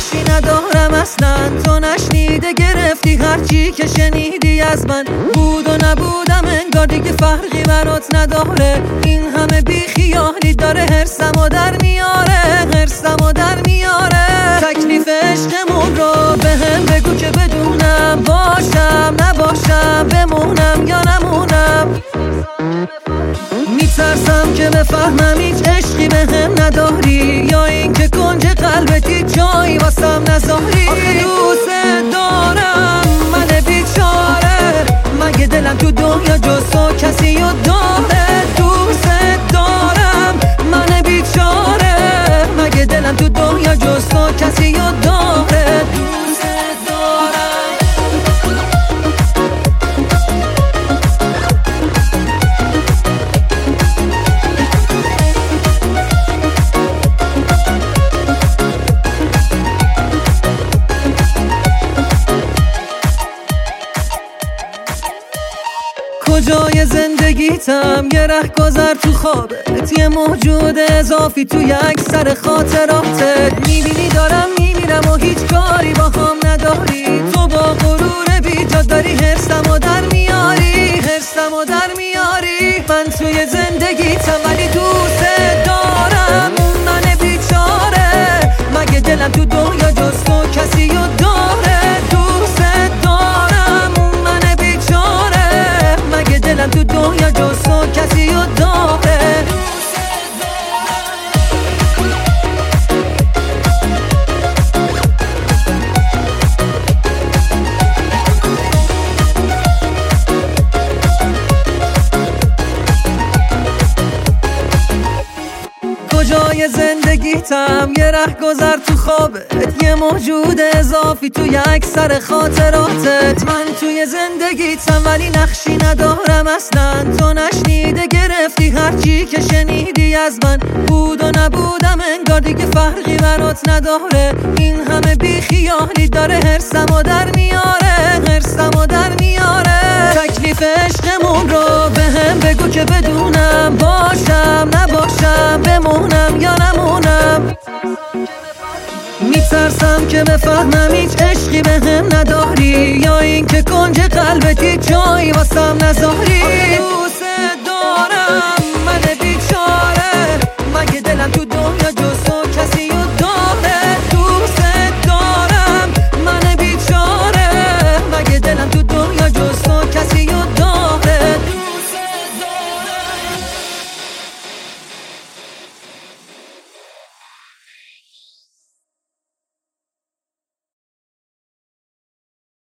نقشی ندارم اصلا، تو نشنیده گرفتی هرچی که شنیدی از من. بود و نبودم انگار دیگه فرقی برات نداره، این همه بی خیالی داره حرسمو در میاره، حرسمو در میاره. تکلیف عشقمون رو به هم بگو که بدونم، باشم نباشم، بمونم یا نمونم. میترسم که بفهمم هیچ عشقی به هم نداری، یا این که کنج قلبتی جایی واسم نذاری. آخه دوست دارم من بیچاره، مگه دلم تو دنیا جز تو کسی رو داره؟ دوست دارم من بیچاره، مگه دلم تو دنیا جز تو کسی رو داره؟ دوست دارم. کجای زندگیتم یه رهگذر تو خوابت، یه موجود اضافی تو یک سر خاطراتت. میبینی دارم میمیرم و هیچ کاری با هم نداری، تو با غرور بیجا داری حرسمو در میاری، حرسمو در میاری. من توی زندگیتم ولی دوست دارم من بیچاره، مگه دلم تو دنیا جز تو کسی رو داره؟ دوست دارم من بیچاره، مگه دلم تو دنیا جز تو کسی رو داره؟ کجای زندگیتم یه رهگذر تو خوابت، یه موجود اضافی تو یک سر خاطراتت. من توی زندگیتم ولی نقشی ندارم اصلا، تو نشنیده گرفتی هرچی که شنیدی از من. بود و نبودم انگار دیگه فرقی برات نداره، این همه بی خیالی داره حرسمو در میاره، حرسمو در میاره. تکلیف عشقمون رو به هم بگو که بدونم، باشم نباشم، بمونم یا نمونم. میترسم که بفهمم هیچ عشقی به هم نداری، یا این که کنج قلبتی جایی واسم نذاری. دوست دارم